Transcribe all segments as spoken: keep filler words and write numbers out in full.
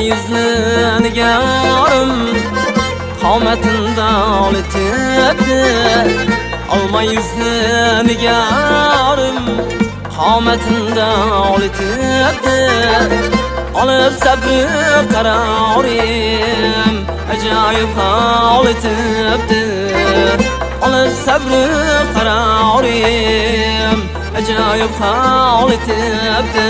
yüzlü nigarım qomatında olitibdi. Olma yüzlü nigarım qomatında olitibdi. Olib sabri qarorim ajoyib olitibdi. Olib sabri qarorim ajoyib olitibdi.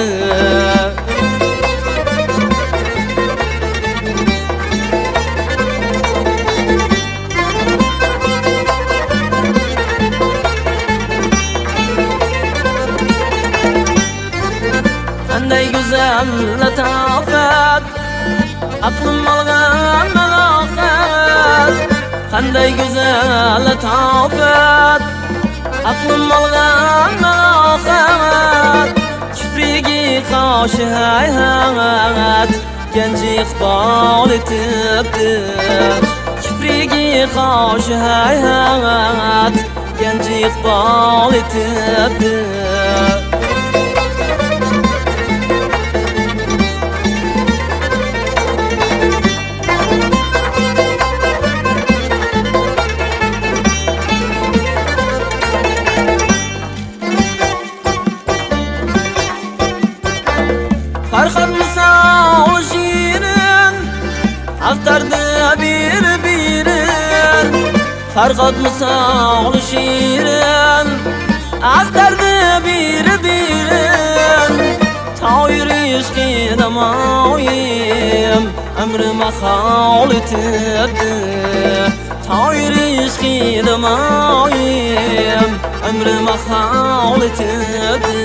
Qanday go'zal latofat aqlim olgan maloqat. Qanday go'zal latofat aqlim olgan maloqat. Kiprigi qoshi hayhat ganji iqbol etibdi. Kiprigi qoshi hayhat ganji iqbol etibdi. Farhat misal şiirin aktardı bir birin. Farhat misal şiirin aktardı bir birin. Tavir işki damayim ömrüme hal etibdi. Tavir işki damayim ömrüme hal etibdi.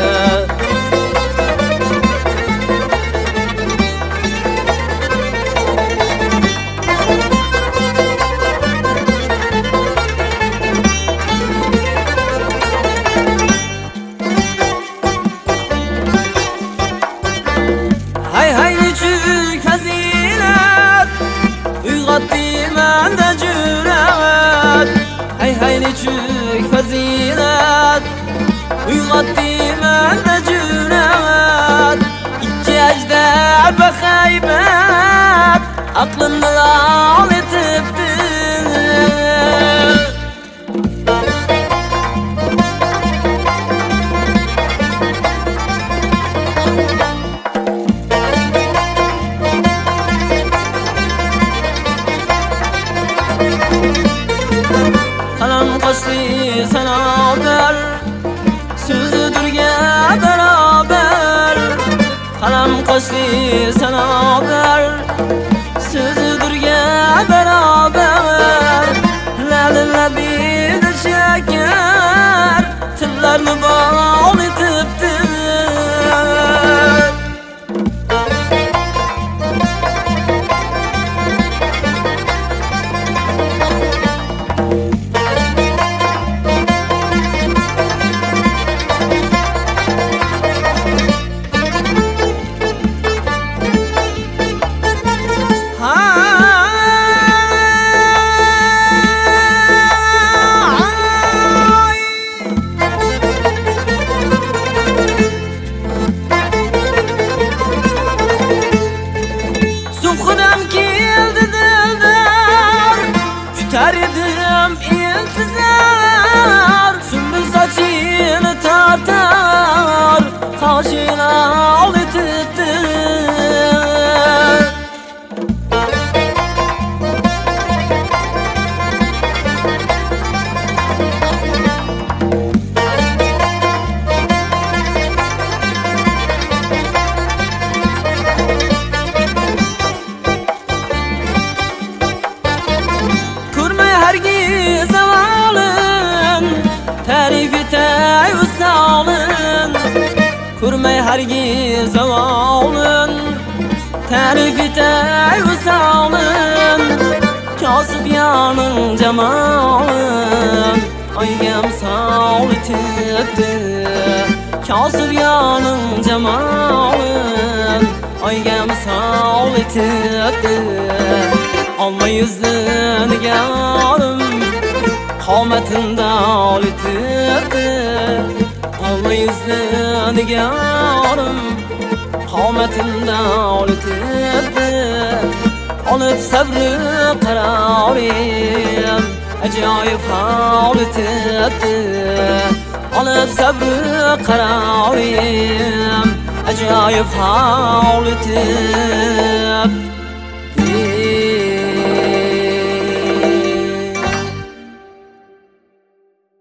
Hay hay nechuk fazilat uyg'otdi menda jur'at. Hay hay nechuk fazilat uyg'otdi menda jur'at. Ikki ajdar bahaybat aqlimni lol etibdi. Qalam qo'shli sanobar so'zidirga barobar. Qalam qo'shli sanobar so'zidirga barobar. Lali labida shakar tillarni bol etibdi. Suxudan keldi dildar tutar edim intizor. Sümbül sochini tortar qoshini ol etibdi. Hergiz zavalın tarif etay usalın. Kurmay hergiz zavalın tarif etay usalın. Kasıp yanın cemalın aygam sağ etibdi. Kasıp yanın cemalın aygam sağ etibdi. Olma yüzlü nigarım qomatında olitibdi. Olma yüzlü nigarım qomatında olitibdi. Alıp sabrı kararım acayip hal tepti. Alıp sabrı kararım acayip hal tepti.